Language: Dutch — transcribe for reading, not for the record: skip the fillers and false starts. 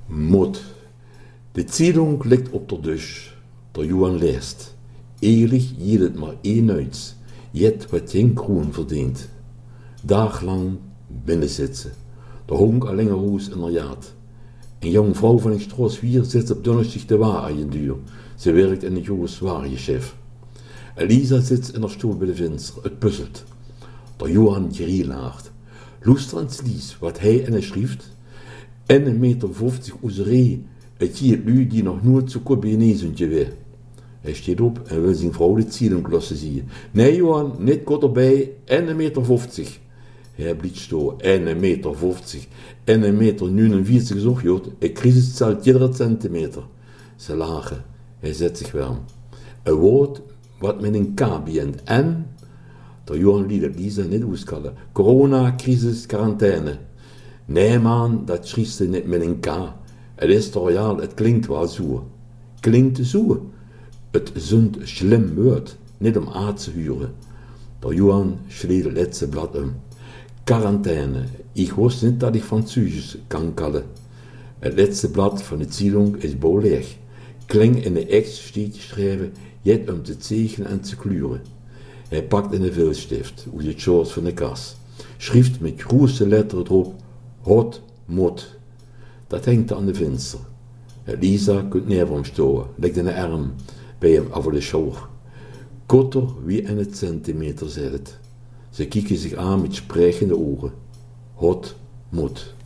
Mut. De Zeitung liegt op der Tisch. Der Johann leest. Ehrlich jedet maar één uit. Jet wat geen kroon verdient. Daglang binnen zitten. De honk alleen roos in haar jaad. Een jonge vrouw van een Straßwier zit op donderdag de waar aan je duur. Ze werkt in een groot warengeschäft. Elisa zit in haar stoel bij de venster. Het puzzelt. Der Johann gerielaart. Luister ans lies wat hij in schrift. 1,50 meter oezeree. Het giet lui die nog nooit zo kort bij een ezentje weer. Hij steekt op en wil zijn vrouw de Zeitung lassen zien. Nee Johann, niet kort erbij. 1,50 meter. Hij blieft staan. 1,50 meter. 1,49 meter zocht joh. Ik crisis zelt iedere centimeter. Ze lachen. Hij zet zich warm. Een woord wat met een K begint. En? Der Johann liet het Lisa niet uitkallen. Corona, crisis, quarantaine. Nee man, dat schrijft ze niet met een K. Het is toch real, het klinkt wel zo. Klinkt zo. Het zond schlimm woord, niet om aan te huren. Der Johann schreef het laatste blad om. Quarantaine. Ik wist niet dat ik Fransusisch kan kallen. Het laatste blad van de Zeitung is bol leeg. Kling in de ex steht geschreven, jet om te tekenen en te kleuren. Hij pakt in de vilstift, uit het shorts van de kas. Schrift met grote letteren erop, hot, mot. Dat hangt aan de venster. Lisa kunt neer hem staan, legt in de arm bij hem over de schouder. Kotter wie in het centimeter zit. Ze kijken zich aan met sprekende ogen. Hot, mot.